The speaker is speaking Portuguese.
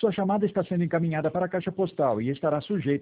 Sua chamada está sendo encaminhada para a caixa postal e estará sujeita